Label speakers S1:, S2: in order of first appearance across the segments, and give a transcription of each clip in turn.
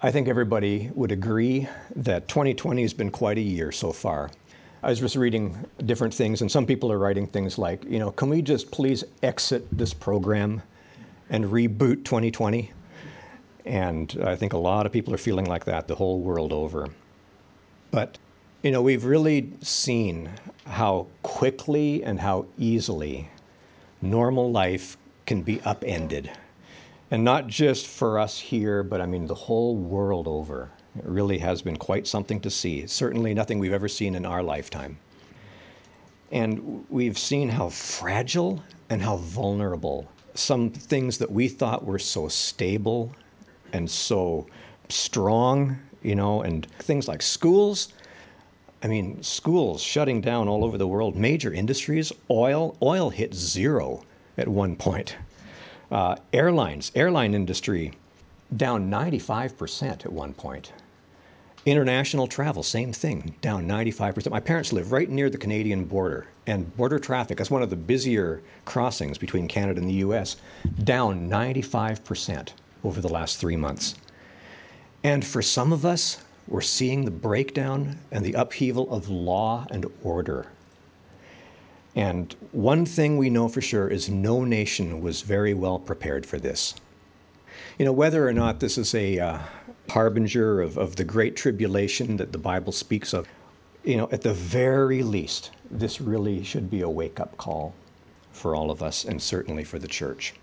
S1: I think everybody would agree that 2020 has been quite a year so far. I was just reading different things, and some people are writing things like, can we just please exit this program and reboot 2020? And I think a lot of people are feeling like that the whole world over. But, we've really seen how quickly and how easily normal life can be upended. And not just for us here, but the whole world over. It really has been quite something to see. Certainly nothing we've ever seen in our lifetime. And we've seen how fragile and how vulnerable some things that we thought were so stable and so strong, and things like schools. Schools shutting down all over the world, major industries, oil hit zero at one point. Airline industry down 95% at one point. International travel, same thing, down 95%. My parents live right near the Canadian border, and border traffic, that's one of the busier crossings between Canada and the US, down 95% over the last 3 months. And for some of us, we're seeing the breakdown and the upheaval of law and order. And one thing we know for sure is no nation was very well prepared for this. Whether or not this is a harbinger of the great tribulation that the Bible speaks of, at the very least, this really should be a wake-up call for all of us and certainly for the church.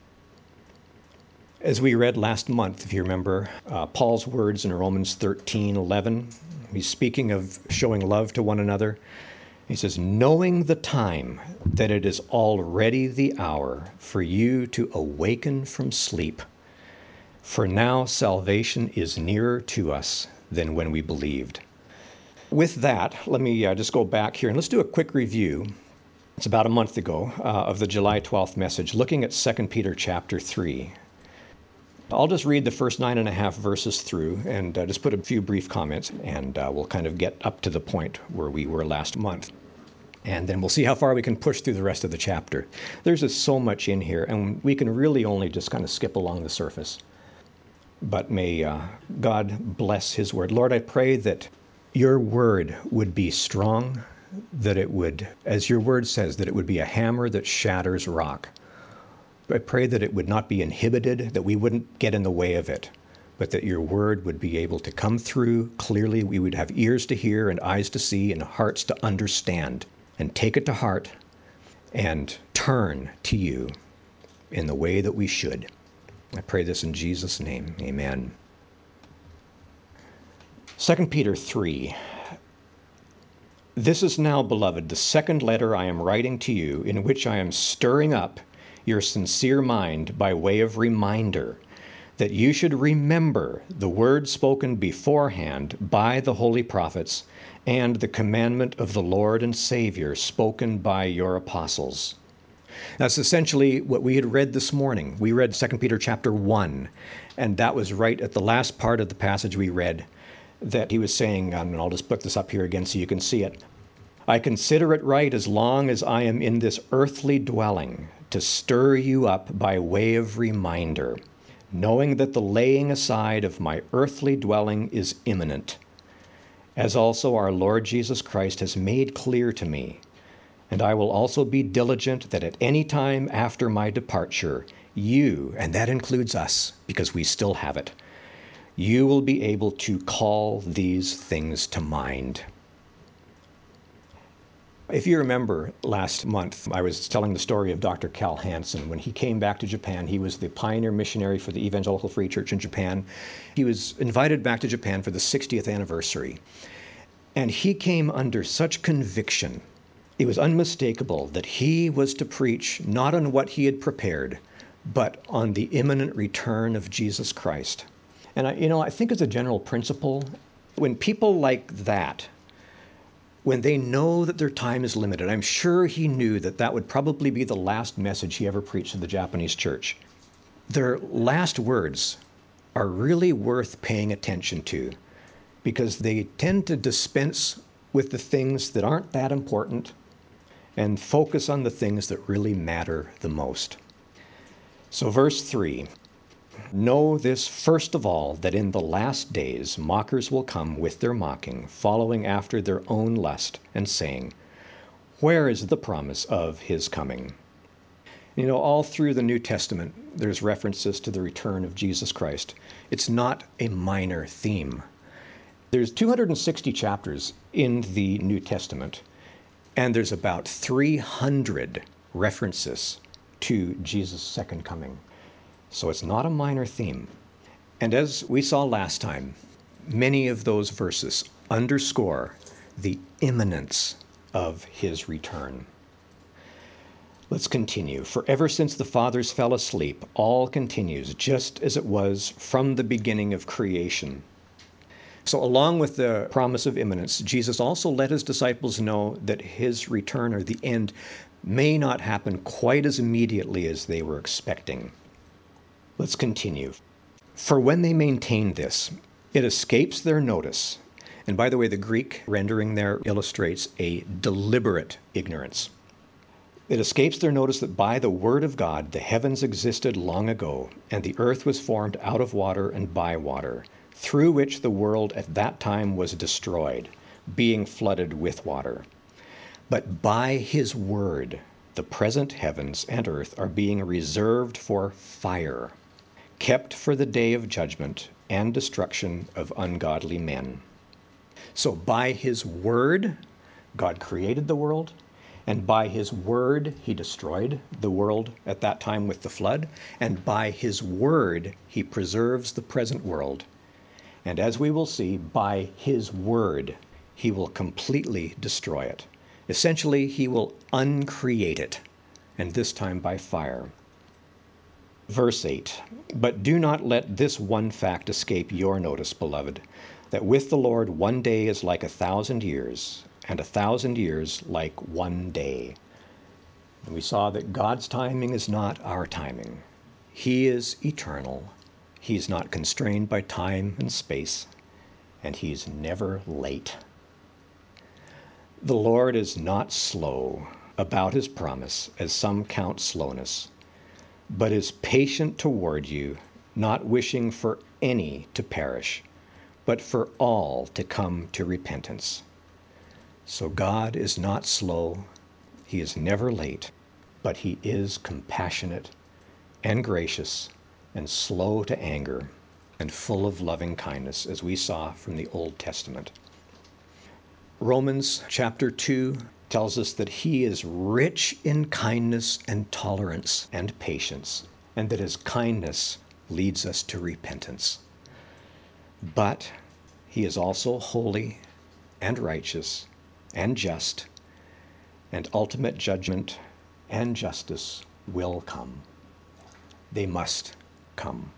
S1: As we read last month, if you remember, Paul's words in Romans 13:11, he's speaking of showing love to one another. He says, knowing the time that it is already the hour for you to awaken from sleep. For now salvation is nearer to us than when we believed. With that, let me just go back here and let's do a quick review. It's about a month ago of the July 12th message, looking at 2 Peter chapter 3. I'll just read the first 9.5 verses through and just put a few brief comments, and we'll kind of get up to the point where we were last month. And then we'll see how far we can push through the rest of the chapter. There's just so much in here, and we can really only just kind of skip along the surface. But may God bless his word. Lord, I pray that your word would be strong, that it would, as your word says, that it would be a hammer that shatters rock. I pray that it would not be inhibited, that we wouldn't get in the way of it, but that your word would be able to come through clearly. We would have ears to hear and eyes to see and hearts to understand and take it to heart and turn to you in the way that we should. I pray this in Jesus' name. Amen. 2 Peter 3. This is now, beloved, the second letter I am writing to you, in which I am stirring up your sincere mind by way of reminder, that you should remember the word spoken beforehand by the holy prophets and the commandment of the Lord and Savior spoken by your apostles. That's essentially what we had read this morning. We read 2 Peter chapter 1, and that was right at the last part of the passage we read that he was saying, and I'll just put this up here again so you can see it. I consider it right, as long as I am in this earthly dwelling, to stir you up by way of reminder, knowing that the laying aside of my earthly dwelling is imminent, as also our Lord Jesus Christ has made clear to me. And I will also be diligent that at any time after my departure, you, and that includes us, because we still have it, you will be able to call these things to mind. If you remember last month, I was telling the story of Dr. Cal Hansen. When he came back to Japan, he was the pioneer missionary for the Evangelical Free Church in Japan. He was invited back to Japan for the 60th anniversary. And he came under such conviction. It was unmistakable that he was to preach not on what he had prepared, but on the imminent return of Jesus Christ. And I think as a general principle, when people like that, when they know that their time is limited, I'm sure he knew that that would probably be the last message he ever preached to the Japanese church. Their last words are really worth paying attention to, because they tend to dispense with the things that aren't that important and focus on the things that really matter the most. So verse 3, Know this first of all, that in the last days mockers will come with their mocking, following after their own lust, and saying, where is the promise of his coming? You know, all through the New Testament, there's references to the return of Jesus Christ. It's not a minor theme. There's 260 chapters in the New Testament, and there's about 300 references to Jesus' second coming. So it's not a minor theme. And as we saw last time, many of those verses underscore the imminence of his return. Let's continue. For ever since the fathers fell asleep, all continues just as it was from the beginning of creation. So, along with the promise of imminence, Jesus also let his disciples know that his return, or the end, may not happen quite as immediately as they were expecting. Let's continue. For when they maintain this, it escapes their notice. And by the way, the Greek rendering there illustrates a deliberate ignorance. It escapes their notice that by the word of God the heavens existed long ago, and the earth was formed out of water and by water, through which the world at that time was destroyed, being flooded with water. But by his word the present heavens and earth are being reserved for fire, kept for the day of judgment and destruction of ungodly men. So by his word, God created the world, and by his word, he destroyed the world at that time with the flood, and by his word, he preserves the present world. And as we will see, by his word, he will completely destroy it. Essentially, he will uncreate it, and this time by fire. Verse 8, but do not let this one fact escape your notice, beloved, that with the Lord 1 day is like 1,000 years, and 1,000 years like 1 day. And we saw that God's timing is not our timing. He is eternal. He's not constrained by time and space, and he's never late. The Lord is not slow about his promise, as some count slowness, but is patient toward you, not wishing for any to perish, but for all to come to repentance. So God is not slow, he is never late, but he is compassionate and gracious and slow to anger and full of loving kindness, as we saw from the Old Testament. Romans chapter 2 tells us that he is rich in kindness and tolerance and patience, and that his kindness leads us to repentance. But he is also holy and righteous and just, and ultimate judgment and justice will come. They must come.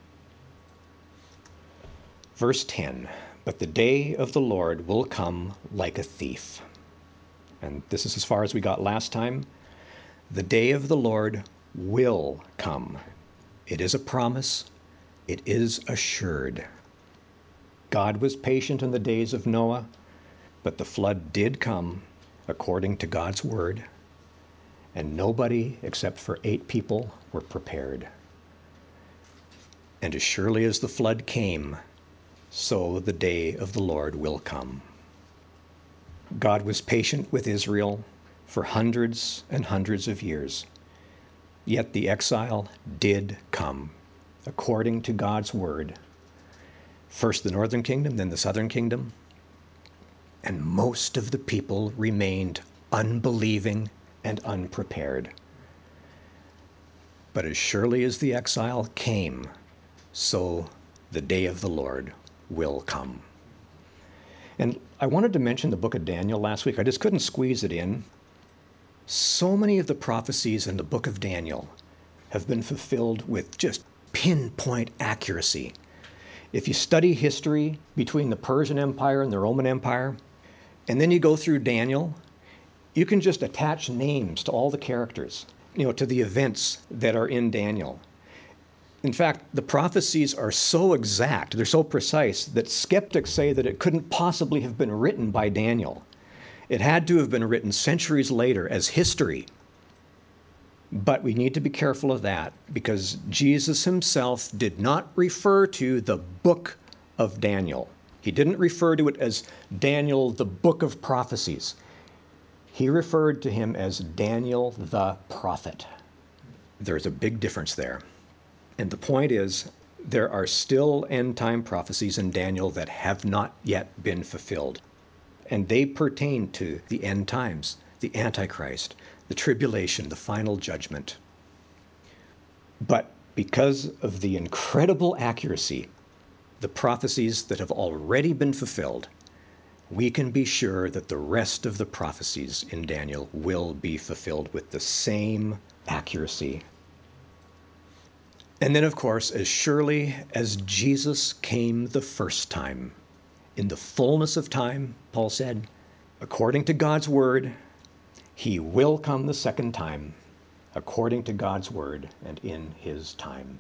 S1: Verse 10, but the day of the Lord will come like a thief. And this is as far as we got last time. The day of the Lord will come. It is a promise. It is assured. God was patient in the days of Noah, but the flood did come according to God's word, and nobody except for 8 people were prepared. And as surely as the flood came, so the day of the Lord will come. God was patient with Israel for hundreds and hundreds of years, yet the exile did come according to God's word. First the northern kingdom, then the southern kingdom, and most of the people remained unbelieving and unprepared. But as surely as the exile came, so the day of the Lord will come. And I wanted to mention the book of Daniel last week. I just couldn't squeeze it in. So many of the prophecies in the book of Daniel have been fulfilled with just pinpoint accuracy. If you study history between the Persian Empire and the Roman Empire, and then you go through Daniel, you can just attach names to all the characters, to the events that are in Daniel. In fact, the prophecies are so exact, they're so precise, that skeptics say that it couldn't possibly have been written by Daniel. It had to have been written centuries later as history. But we need to be careful of that because Jesus himself did not refer to the book of Daniel. He didn't refer to it as Daniel, the book of prophecies. He referred to him as Daniel the prophet. There's a big difference there. And the point is, there are still end time prophecies in Daniel that have not yet been fulfilled. And they pertain to the end times, the Antichrist, the tribulation, the final judgment. But because of the incredible accuracy, the prophecies that have already been fulfilled, we can be sure that the rest of the prophecies in Daniel will be fulfilled with the same accuracy. And then, of course, as surely as Jesus came the first time, in the fullness of time, Paul said, according to God's word, he will come the second time, according to God's word and in his time.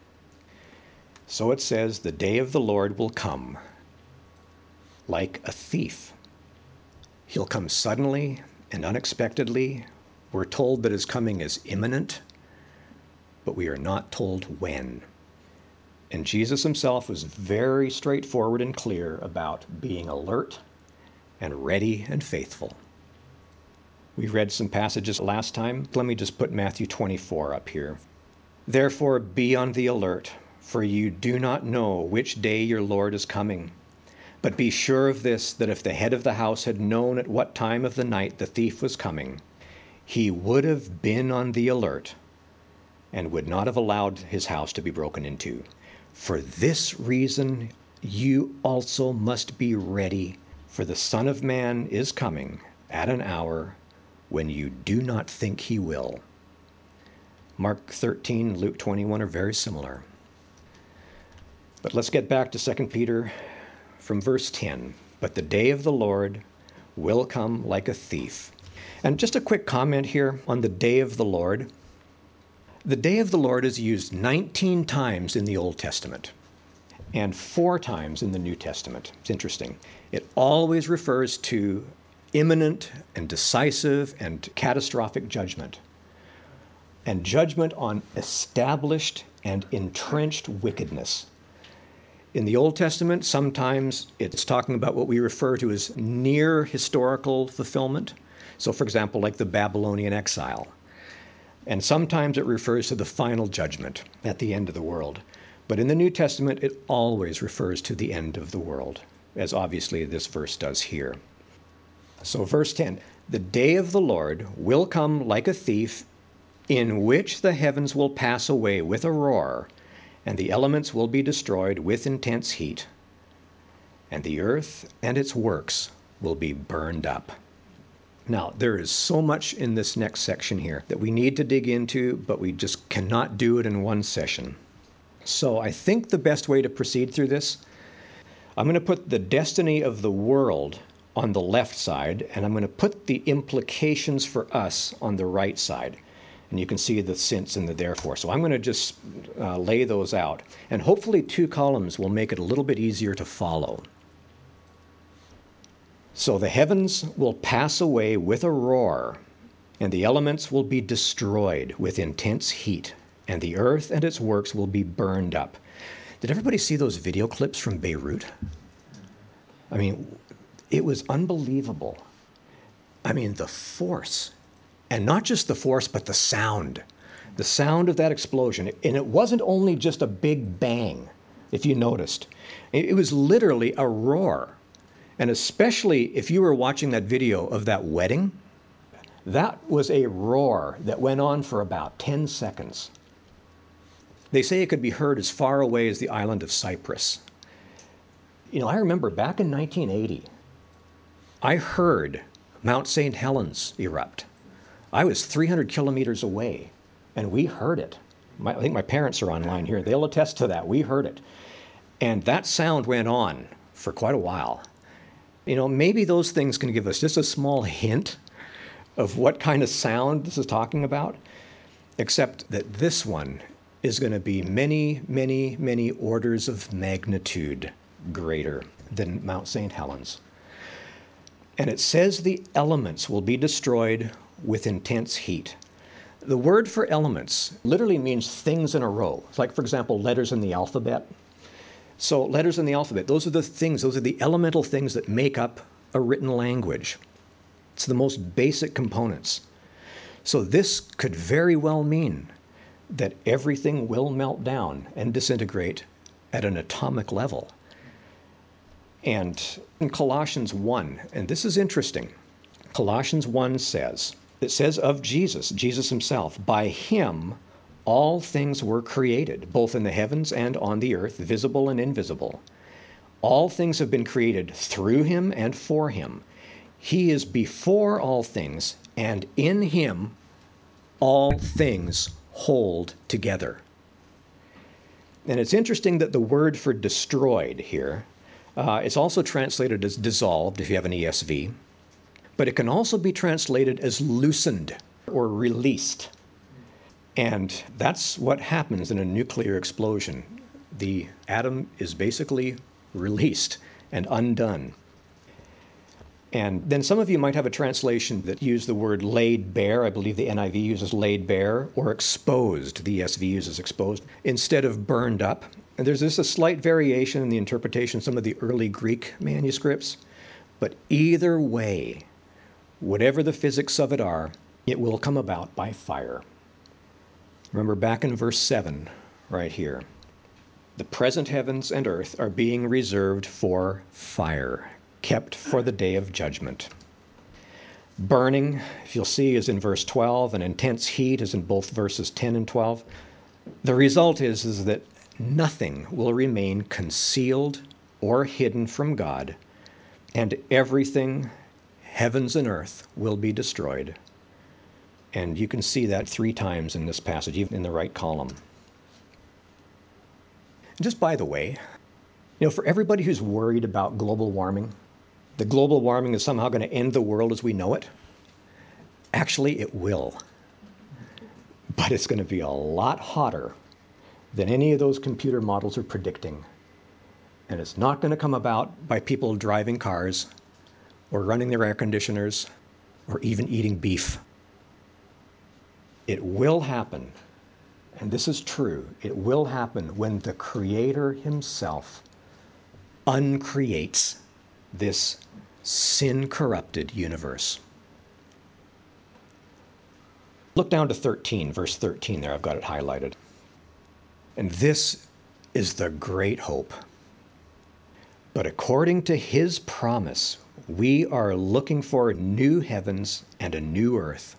S1: So it says, the day of the Lord will come like a thief. He'll come suddenly and unexpectedly. We're told that his coming is imminent, but we are not told when. And Jesus himself was very straightforward and clear about being alert and ready and faithful. We read some passages last time. Let me just put Matthew 24 up here. Therefore be on the alert, for you do not know which day your Lord is coming. But be sure of this, that if the head of the house had known at what time of the night the thief was coming, he would have been on the alert and would not have allowed his house to be broken into. For this reason, you also must be ready, for the Son of Man is coming at an hour when you do not think he will. Mark 13, Luke 21 are very similar. But let's get back to 2 Peter from verse 10. But the day of the Lord will come like a thief. And just a quick comment here on the day of the Lord. The day of the Lord is used 19 times in the Old Testament and 4 times in the New Testament. It's interesting. It always refers to imminent and decisive and catastrophic judgment, and judgment on established and entrenched wickedness. In the Old Testament, sometimes it's talking about what we refer to as near historical fulfillment. So, for example, like the Babylonian exile. And sometimes it refers to the final judgment at the end of the world. But in the New Testament, it always refers to the end of the world, as obviously this verse does here. So, verse 10, the day of the Lord will come like a thief, in which the heavens will pass away with a roar, and the elements will be destroyed with intense heat, and the earth and its works will be burned up. Now, there is so much in this next section here that we need to dig into, but we just cannot do it in one session. So I think the best way to proceed through this, I'm going to put the destiny of the world on the left side, and I'm going to put the implications for us on the right side. And you can see the since and the therefore. So I'm going to just lay those out. And hopefully 2 columns will make it a little bit easier to follow. So the heavens will pass away with a roar, and the elements will be destroyed with intense heat, and the earth and its works will be burned up. Did everybody see those video clips from Beirut? I mean, it was unbelievable. I mean, the force. And not just the force, but the sound. The sound of that explosion. And it wasn't only just a big bang, if you noticed. It was literally a roar. And especially if you were watching that video of that wedding, that was a roar that went on for about 10 seconds. They say it could be heard as far away as the island of Cyprus. You know, I remember back in 1980, I heard Mount St. Helens erupt. I was 300 kilometers away, and we heard it. I think my parents are online here. They'll attest to that. We heard it. And that sound went on for quite a while. You know, maybe those things can give us just a small hint of what kind of sound this is talking about, except that this one is going to be many, many, many orders of magnitude greater than Mount St. Helens. And it says the elements will be destroyed with intense heat. The word for elements literally means things in a row. It's like, for example, letters in the alphabet. So letters in the alphabet, those are the things, those are the elemental things that make up a written language. It's the most basic components. So this could very well mean that everything will melt down and disintegrate at an atomic level. And in Colossians 1, and this is interesting, Colossians 1 says, it says of Jesus, Jesus himself, by him all things were created, both in the heavens and on the earth, visible and invisible. All things have been created through him and for him. He is before all things, and in him all things hold together. And it's interesting that the word for destroyed here, it's also translated as dissolved if you have an ESV, but it can also be translated as loosened or released. And that's what happens in a nuclear explosion. The atom is basically released and undone. And then some of you might have a translation that use the word laid bare. I believe the NIV uses laid bare, or exposed. The ESV uses exposed instead of burned up. And there's just a slight variation in the interpretation of some of the early Greek manuscripts. But either way, whatever the physics of it are, it will come about by fire. Remember back in verse 7, right here. The present heavens and earth are being reserved for fire, kept for the day of judgment. Burning, if you'll see, is in verse 12, and intense heat is in both verses 10 and 12. The result is that nothing will remain concealed or hidden from God, and everything, heavens and earth, will be destroyed. And you can see that 3 times in this passage, even in the right column. Just by the way, for everybody who's worried about global warming, the global warming is somehow going to end the world as we know it. Actually, it will. But it's going to be a lot hotter than any of those computer models are predicting. And it's not going to come about by people driving cars or running their air conditioners or even eating beef. It will happen, and this is true, it will happen when the Creator himself uncreates this sin-corrupted universe. Look down to 13, verse 13 there, I've got it highlighted. And this is the great hope. But according to his promise, we are looking for new heavens and a new earth.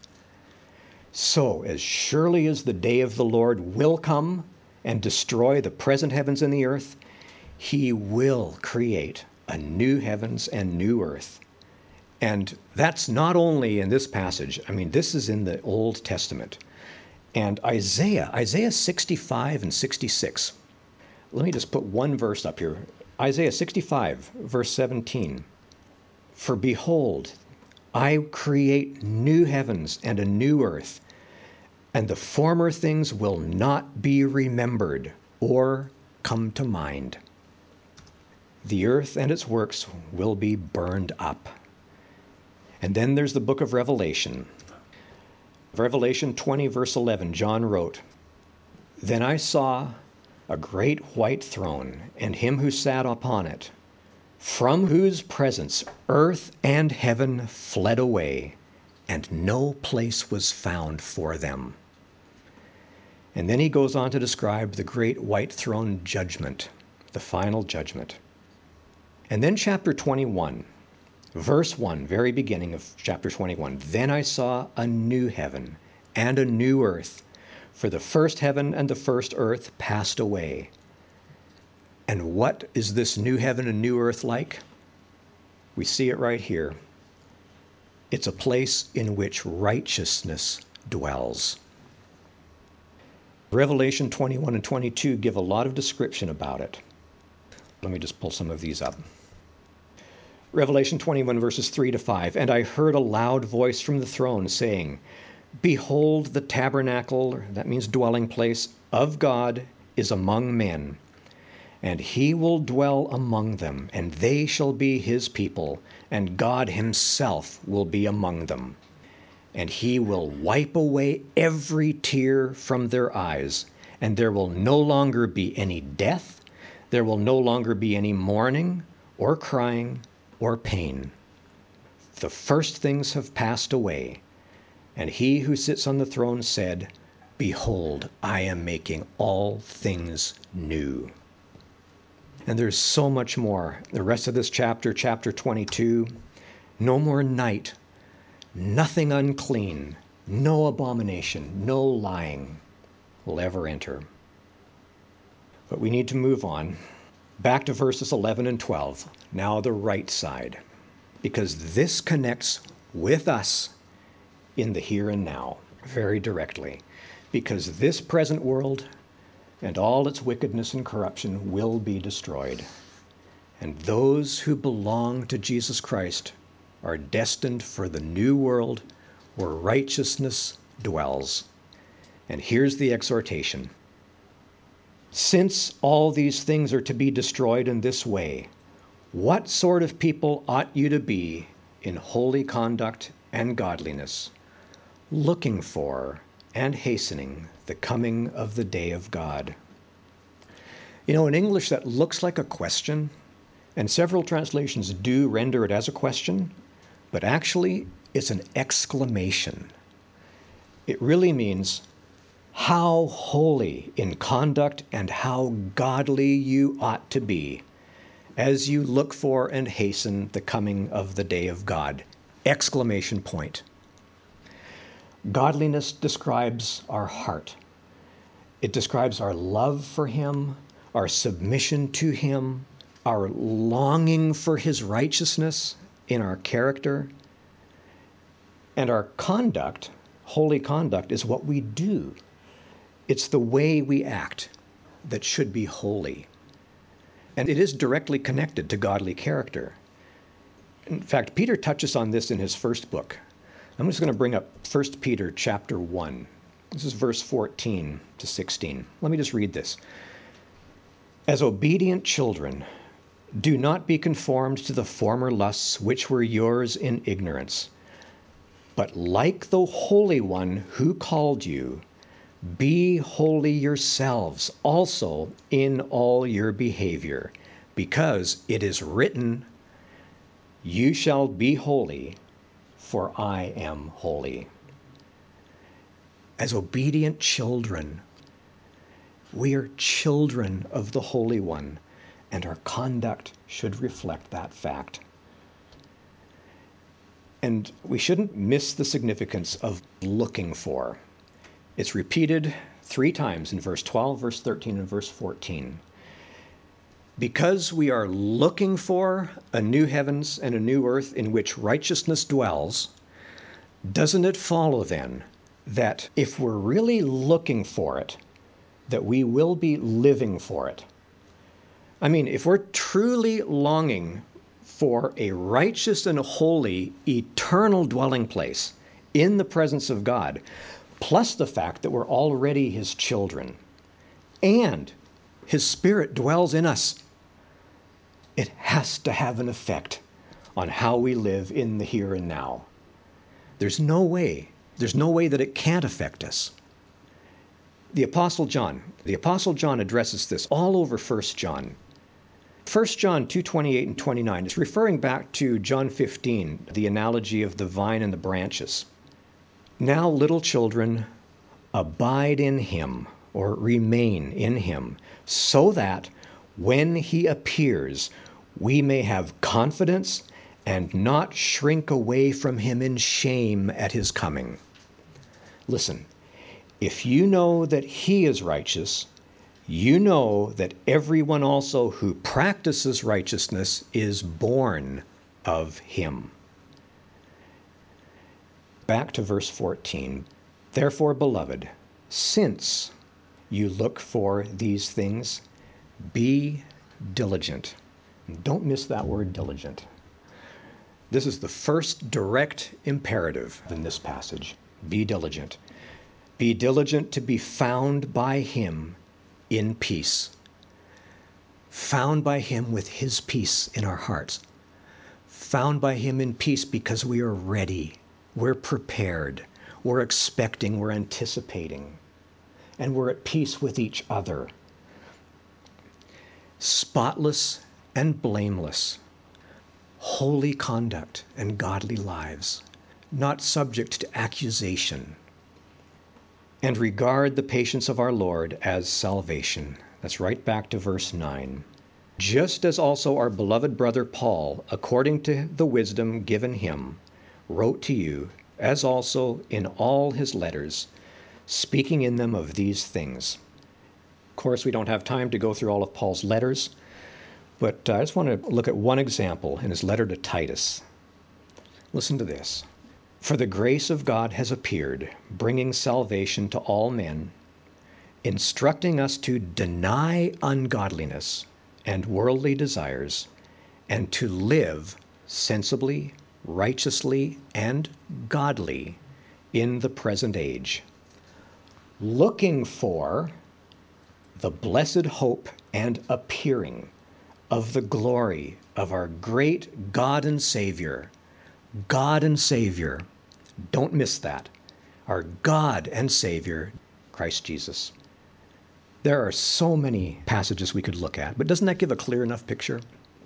S1: So, as surely as the day of the Lord will come and destroy the present heavens and the earth, he will create a new heavens and new earth. And that's not only in this passage. I mean, this is in the Old Testament. And Isaiah 65 and 66. Let me just put one verse up here. Isaiah 65, verse 17. For behold, I create new heavens and a new earth, and the former things will not be remembered or come to mind. The earth and its works will be burned up. And then there's the book of Revelation. Revelation 20, verse 11, John wrote, Then I saw a great white throne, and him who sat upon it, from whose presence earth and heaven fled away, and no place was found for them. And then he goes on to describe the great white throne judgment, the final judgment. And then chapter 21, verse 1, very beginning of chapter 21, Then I saw a new heaven and a new earth, for the first heaven and the first earth passed away. And what is this new heaven and new earth like? We see it right here. It's a place in which righteousness dwells. Revelation 21 and 22 give a lot of description about it. Let me just pull some of these up. Revelation 21 verses 3 to 5. And I heard a loud voice from the throne saying, Behold, the tabernacle, that means dwelling place, of God is among men, and he will dwell among them, and they shall be his people, and God himself will be among them. and he will wipe away every tear from their eyes, and there will no longer be any death, there will no longer be any mourning, or crying, or pain. The first things have passed away. And he who sits on the throne said, Behold, I am making all things new. And there's so much more. The rest of this chapter, chapter 22, no more night, nothing unclean, no abomination, no lying will ever enter. But we need to move on. Back to verses 11 and 12, now the right side, because this connects with us in the here and now very directly, because this present world and all its wickedness and corruption will be destroyed. And those who belong to Jesus Christ are destined for the new world where righteousness dwells. And here's the exhortation. Since all these things are to be destroyed in this way, what sort of people ought you to be in holy conduct and godliness, looking for and hastening the coming of the day of God? You know, in English that looks like a question, and several translations do render it as a question, but actually it's an exclamation. It really means how holy in conduct and how godly you ought to be as you look for and hasten the coming of the day of God. Exclamation point. Godliness describes our heart. It describes our love for Him, our submission to Him, our longing for His righteousness in our character. And our conduct, holy conduct, is what we do. It's the way we act that should be holy. And it is directly connected to godly character. In fact, Peter touches on this in his first book. I'm just going to bring up 1 Peter chapter 1. This is verse 14 to 16. Let me just read this. As obedient children, do not be conformed to the former lusts which were yours in ignorance, but like the Holy One who called you, be holy yourselves also in all your behavior, because it is written, You shall be holy, for I am holy. As obedient children, we are children of the Holy One, and our conduct should reflect that fact. And we shouldn't miss the significance of looking for. It's repeated 3 times in verse 12, verse 13, and verse 14. Because we are looking for a new heavens and a new earth in which righteousness dwells, doesn't it follow then that if we're really looking for it, that we will be living for it? I mean, if we're truly longing for a righteous and holy, eternal dwelling place in the presence of God, plus the fact that we're already His children, and His Spirit dwells in us, it has to have an effect on how we live in the here and now. There's no way that it can't affect us. The Apostle John addresses this all over 1 John. 1 John 2:28 and 29 is referring back to John 15, the analogy of the vine and the branches. Now, little children, abide in Him, or remain in Him, so that when He appears, we may have confidence and not shrink away from Him in shame at His coming. Listen, if you know that He is righteous, you know that everyone also who practices righteousness is born of Him. Back to verse 14. Therefore, beloved, since you look for these things, be diligent. Don't miss that word diligent. This is the first direct imperative in this passage. Be diligent. Be diligent to be found by Him in peace. Found by Him with His peace in our hearts. Found by Him in peace because we are ready. we're prepared, we're expecting, we're anticipating, and we're at peace with each other. Spotless and blameless, holy conduct and godly lives, not subject to accusation, and regard the patience of our Lord as salvation. That's right back to verse 9. Just as also our beloved brother Paul, according to the wisdom given him, wrote to you, as also in all his letters, speaking in them of these things. Of course, we don't have time to go through all of Paul's letters, but I just want to look at one example in his letter to Titus. Listen to this. For the grace of God has appeared, bringing salvation to all men, instructing us to deny ungodliness and worldly desires, and to live sensibly, righteously, and godly in the present age, looking for the blessed hope and appearing of the glory of our great God and Savior. God and Savior. Don't miss that. Our God and Savior, Christ Jesus. There are so many passages we could look at, but doesn't that give a clear enough picture?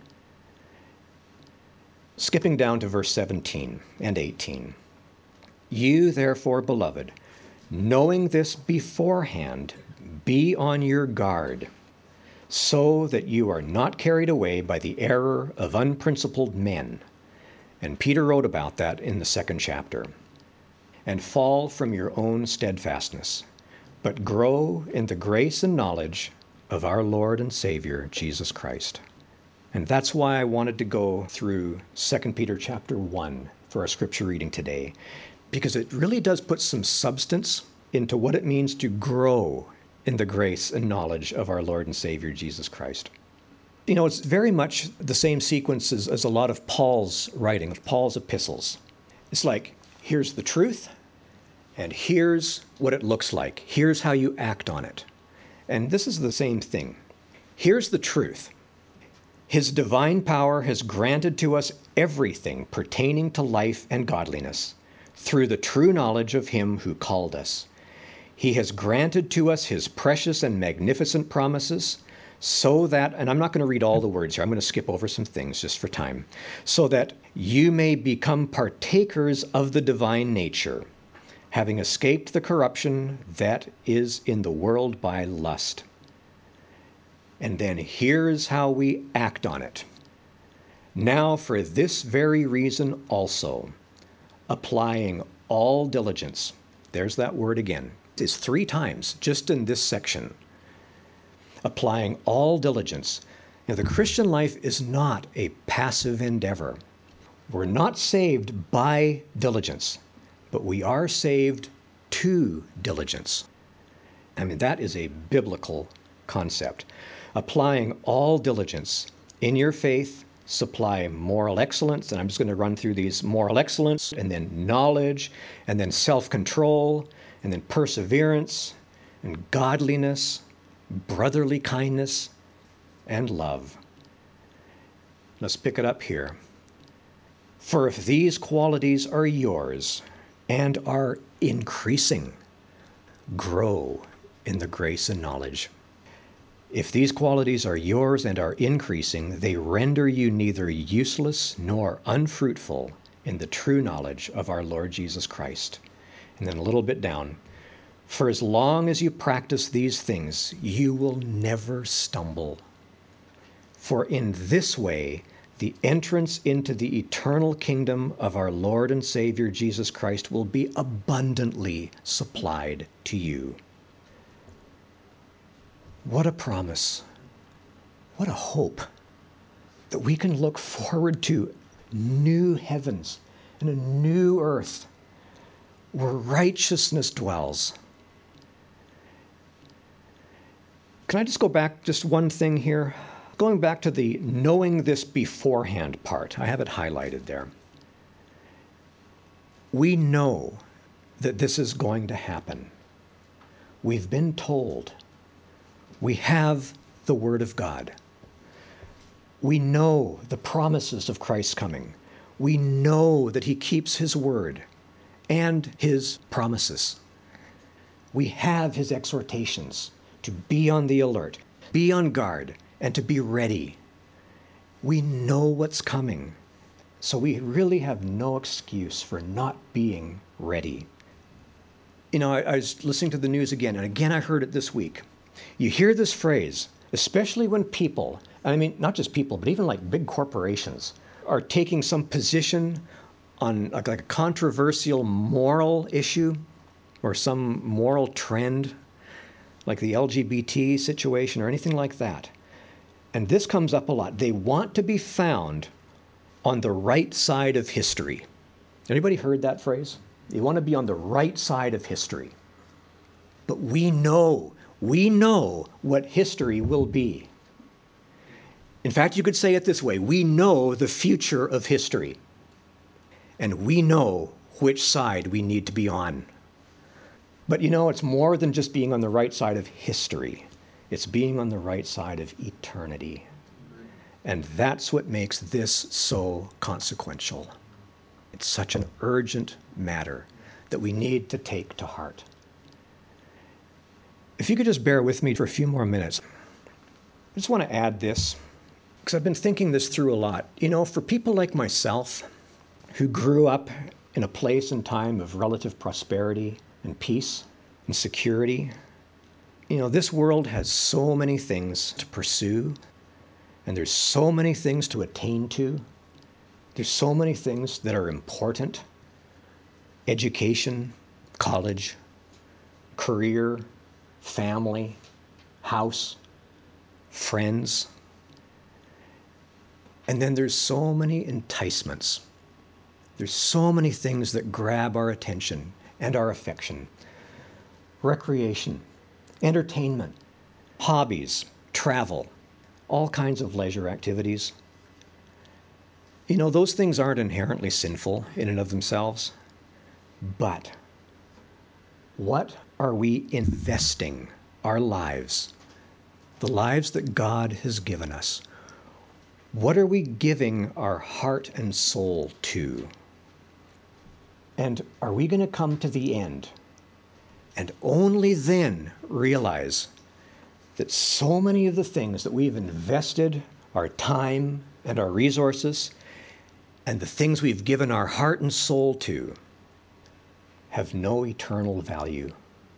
S1: Skipping down to verse 17 and 18. You, therefore, beloved, knowing this beforehand, be on your guard, so that you are not carried away by the error of unprincipled men. And Peter wrote about that in the 2nd chapter. And fall from your own steadfastness, but grow in the grace and knowledge of our Lord and Savior, Jesus Christ. And that's why I wanted to go through 2 Peter chapter 1 for our scripture reading today, because it really does put some substance into what it means to grow in the grace and knowledge of our Lord and Savior, Jesus Christ. You know, it's very much the same sequence as a lot of Paul's writing, of Paul's epistles. It's like, here's the truth, and here's what it looks like. Here's how you act on it. And this is the same thing. Here's the truth. His divine power has granted to us everything pertaining to life and godliness through the true knowledge of him who called us. He has granted to us his precious and magnificent promises so that, and I'm not going to read all the words here, I'm going to skip over some things just for time, so that you may become partakers of the divine nature, having escaped the corruption that is in the world by lust. And then here's how we act on it. Now, for this very reason also, applying all diligence, there's that word again. It's 3 times just in this section. Applying all diligence. Now, the Christian life is not a passive endeavor. We're not saved by diligence, but we are saved to diligence. I mean, that is a biblical concept. Applying all diligence in your faith, supply moral excellence, and I'm just going to run through these: moral excellence, and then knowledge, and then self-control, and then perseverance, and godliness, brotherly kindness, and love. Let's pick it up here. For if these qualities are yours and are increasing, grow in the grace and knowledge. If these qualities are yours and are increasing, they render you neither useless nor unfruitful in the true knowledge of our Lord Jesus Christ. And then a little bit down. For as long as you practice these things, you will never stumble. For in this way, the entrance into the eternal kingdom of our Lord and Savior Jesus Christ will be abundantly supplied to you. What a promise. What a hope that we can look forward to new heavens and a new earth where righteousness dwells. Can I just go back just one thing here? Going back to the knowing this beforehand part. I have it highlighted there. We know that this is going to happen. We've been told. We have the Word of God. We know the promises of Christ's coming. We know that He keeps His word. and his promises. We have his exhortations to be on the alert, be on guard, and to be ready. We know what's coming, so we really have no excuse for not being ready. You know, I was listening to the news again, and again I heard it this week. You hear this phrase, especially when people, I mean, not just people, but even like big corporations, are taking some position on like a controversial moral issue or some moral trend, like the LGBT situation or anything like that. And this comes up a lot. They want to be found on the right side of history. Anybody heard that phrase? You want to be on the right side of history. But we know what history will be. In fact, you could say it this way: we know the future of history, and we know which side we need to be on. But you know, it's more than just being on the right side of history. It's being on the right side of eternity. And that's what makes this so consequential. It's such an urgent matter that we need to take to heart. If you could just bear with me for a few more minutes, I just want to add this, because I've been thinking this through a lot. You know, for people like myself, who grew up in a place and time of relative prosperity and peace and security, you know, this world has so many things to pursue, and there's so many things to attain to. There's so many things that are important: education, college, career, family, house, friends. And then there's so many enticements. There's so many things that grab our attention and our affection: recreation, entertainment, hobbies, travel, all kinds of leisure activities. You know, those things aren't inherently sinful in and of themselves, but what are we investing our lives, the lives that God has given us? What are we giving our heart and soul to? And are we going to come to the end and only then realize that so many of the things that we've invested our time and our resources and the things we've given our heart and soul to have no eternal value?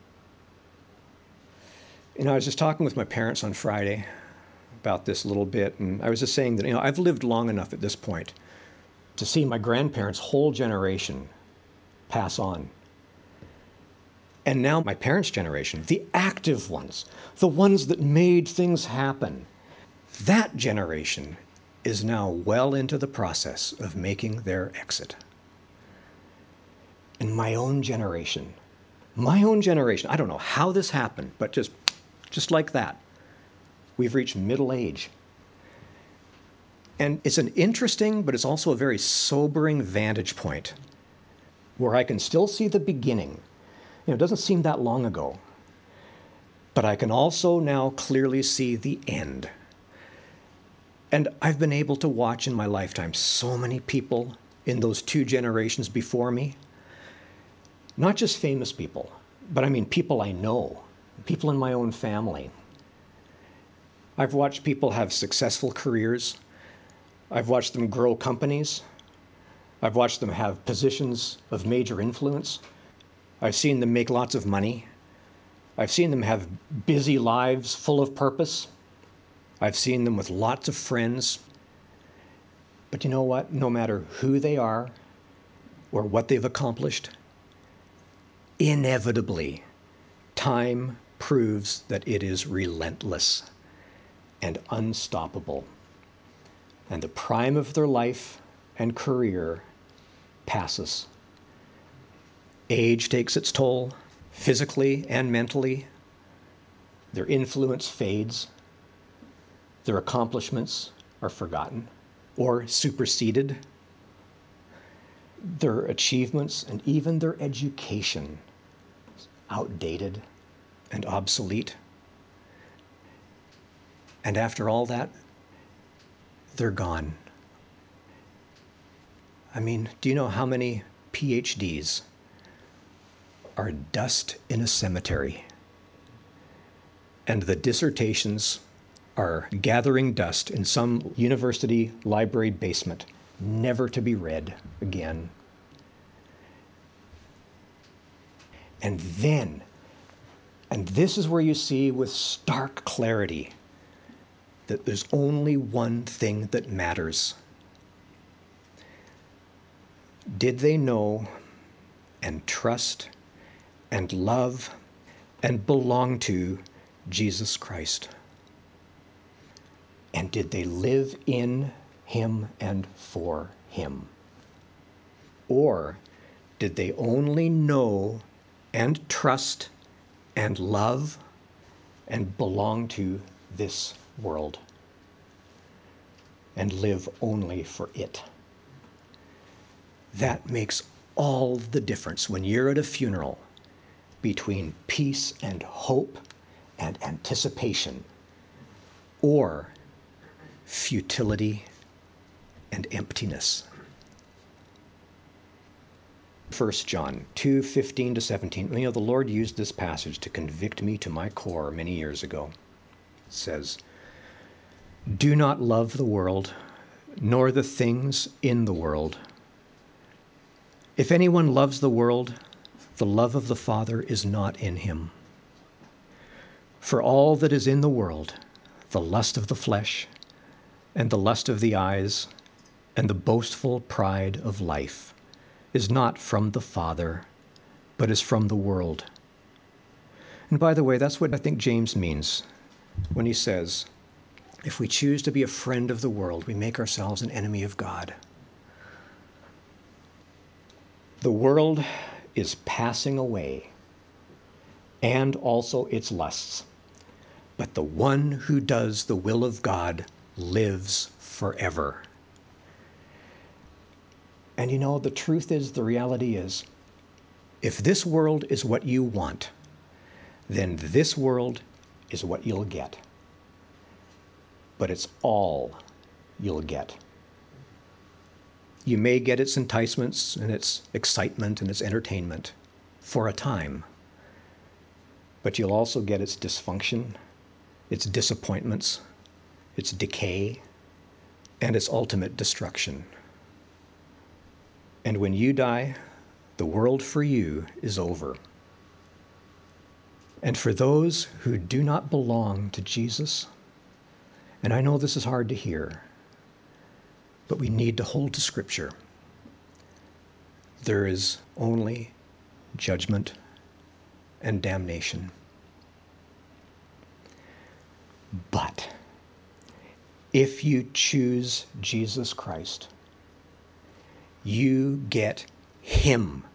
S1: You know, I was just talking with my parents on Friday about this a little bit, and I was just saying that, you know, I've lived long enough at this point to see my grandparents' whole generation pass on. And now my parents' generation, the active ones, the ones that made things happen, that generation is now well into the process of making their exit. And my own generation, I don't know how this happened, but just like that, we've reached middle age. And it's an interesting, but it's also a very sobering vantage point where I can still see the beginning. You know, it doesn't seem that long ago, but I can also now clearly see the end. And I've been able to watch in my lifetime so many people in those two generations before me, not just famous people, but I mean people I know, people in my own family. I've watched people have successful careers. I've watched them grow companies. I've watched them have positions of major influence. I've seen them make lots of money. I've seen them have busy lives full of purpose. I've seen them with lots of friends. But you know what? No matter who they are or what they've accomplished, inevitably, time proves that it is relentless and unstoppable. And the prime of their life and career passes. Age takes its toll, physically and mentally. Their influence fades. Their accomplishments are forgotten or superseded. Their achievements and even their education outdated and obsolete. And after all that, they're gone. I mean, do you know how many PhDs are dust in a cemetery. And the dissertations are gathering dust in some university library basement, never to be read again. And then, and this is where you see with stark clarity that there's only one thing that matters. Did they know and trust and love and belong to Jesus Christ? And did they live in him and for him? Or did they only know and trust and love and belong to this world and live only for it? That makes all the difference when you're at a funeral between peace and hope and anticipation, or futility and emptiness. 1 John 2:15 to 17. You know, the Lord used this passage to convict me to my core many years ago. It says, "Do not love the world, nor the things in the world. If anyone loves the world, the love of the Father is not in him. For all that is in the world, the lust of the flesh, and the lust of the eyes, and the boastful pride of life, is not from the Father, but is from the world." And by the way, that's what I think James means when he says, if we choose to be a friend of the world, we make ourselves an enemy of God. The world is passing away, and also its lusts. But the one who does the will of God lives forever. And you know, the truth is, the reality is, if this world is what you want, then this world is what you'll get. But it's all you'll get. You may get its enticements and its excitement and its entertainment for a time, but you'll also get its dysfunction, its disappointments, its decay, and its ultimate destruction. And when you die, the world for you is over. And for those who do not belong to Jesus, and I know this is hard to hear, but we need to hold to Scripture. There is only judgment and damnation. But if you choose Jesus Christ, you get him,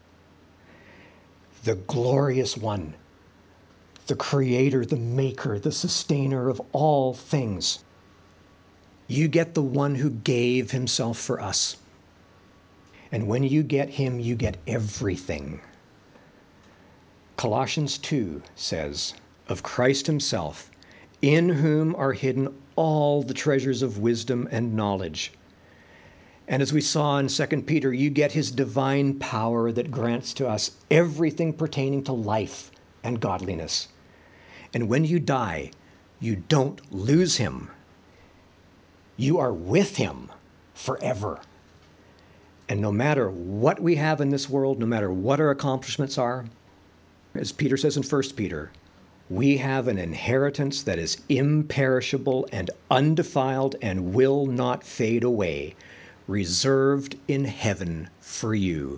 S1: the glorious one, the creator, the maker, the sustainer of all things. You get the one who gave himself for us. And when you get him, you get everything. Colossians 2 says, of Christ himself, in whom are hidden all the treasures of wisdom and knowledge. And as we saw in 2 Peter, you get his divine power that grants to us everything pertaining to life and godliness. And when you die, you don't lose him. You are with him forever. And no matter what we have in this world, no matter what our accomplishments are, as Peter says in 1 Peter, we have an inheritance that is imperishable and undefiled and will not fade away, reserved in heaven for you.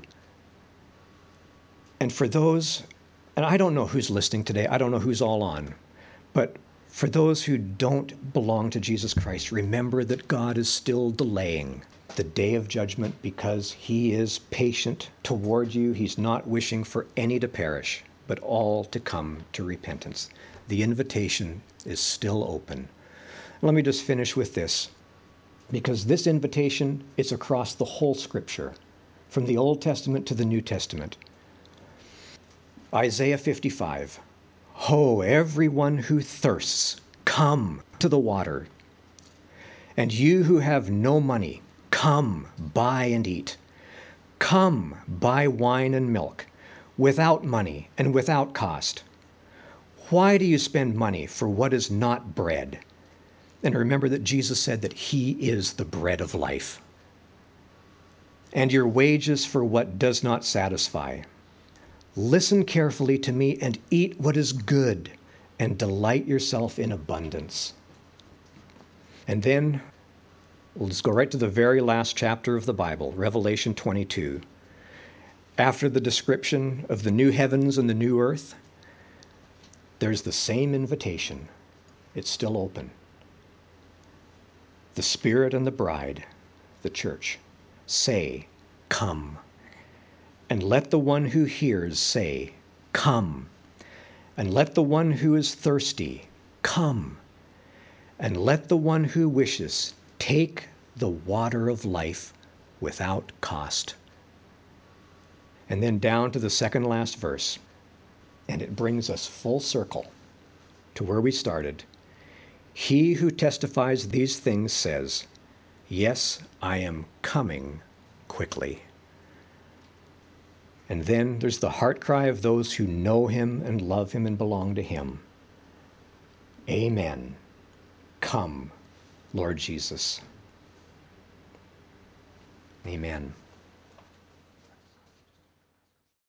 S1: And for those, and I don't know who's listening today, I don't know who's all on, but for those who don't belong to Jesus Christ, remember that God is still delaying the day of judgment because he is patient toward you. He's not wishing for any to perish, but all to come to repentance. The invitation is still open. Let me just finish with this, because this invitation is across the whole Scripture, from the Old Testament to the New Testament. Isaiah 55, "Ho, everyone who thirsts, come to the water. And you who have no money, come, buy and eat. Come, buy wine and milk. without money and without cost. Why do you spend money for what is not bread? And remember that Jesus said that he is the bread of life. And your wages for what does not satisfy. Listen carefully to me and eat what is good, and delight yourself in abundance. And then we'll just go right to the very last chapter of the Bible, Revelation 22. After the description of the new heavens and the new earth, there's the same invitation. It's still open. The Spirit and the bride, the church, say, "Come." And let the one who hears say, "Come." And let the one who is thirsty come. And let the one who wishes take the water of life without cost. And then down to the second last verse. And it brings us full circle to where we started. He who testifies these things says, "Yes, I am coming quickly." And then there's the heart cry of those who know him and love him and belong to him. Amen. Come, Lord Jesus. Amen.